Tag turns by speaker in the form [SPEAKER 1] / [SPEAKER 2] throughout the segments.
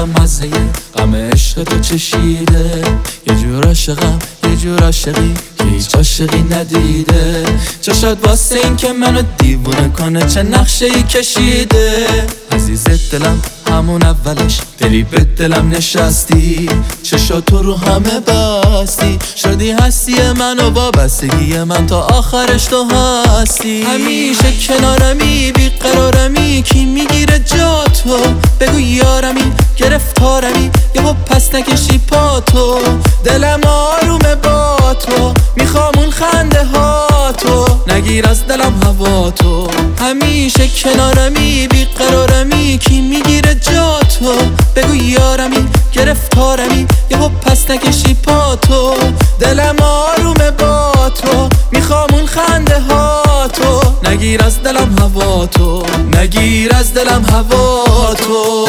[SPEAKER 1] مزه غم عشق تو چشیده. یه جور عاشقم یه جور عاشقی که هیچ عاشقی ندیده. چشات واسه این که منو دیوونه کنه چه نقشه ای کشیده. عزیز دلم همون اولش دلی به دلم نشستی. چشاتو رو همه بستی، شدی هستی من و وابستگی من تا آخرش تو هستی. همیشه کنارمی بیقرارمی کی میگیره جاتو. بگو یارمی گرفتارمی یهو پس نکشی پاتو. دلم آرومه با تو میخوام اون خنده هاتو. نگیر از دلم هوا تو. همیشه کنارمی بیقرارمی کی میگیره جاتو. بگو یارمی گرفتارمی یهو پس نکشی پاتو. دلم آرومه با تو میخوام اون خنده هاتو. نگیر از دلم هوا تو. نگیر از دلم هوا تو.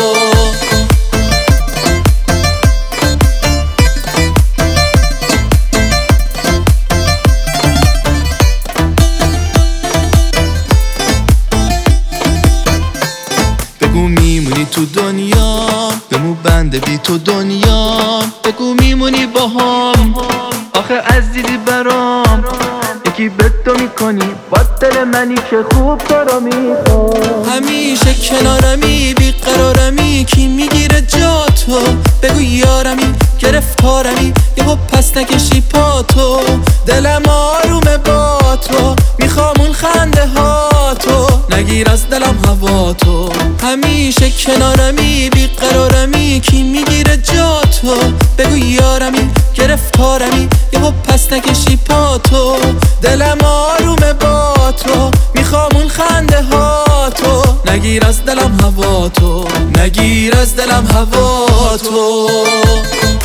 [SPEAKER 1] بگو میمونی تو دنیا بمو بنده بی تو دنیا. بگو میمونی با هم آخه از دیدی برام یکی به تو میکنی با دل منی که خوب تو رو میخوام. همیشه کنارمی بیقرارمی کی میگیره جاتو. بگو یارمی گرفتارمی یهو پس نکشی پاتو. دلم آرومه با تو میخوام اون خنده هاتو. نگیر از دلم هوا تو. همیشه کنارمی بیقرارمی کی میگیره جاتو. بگو یارمی گرفتارمی یهو پس نکشی پاتو. دلم آرومه با تو میخوام اون خنده هاتو. نگیر از دلم هوا تو. نگیر از دلم هوا تو.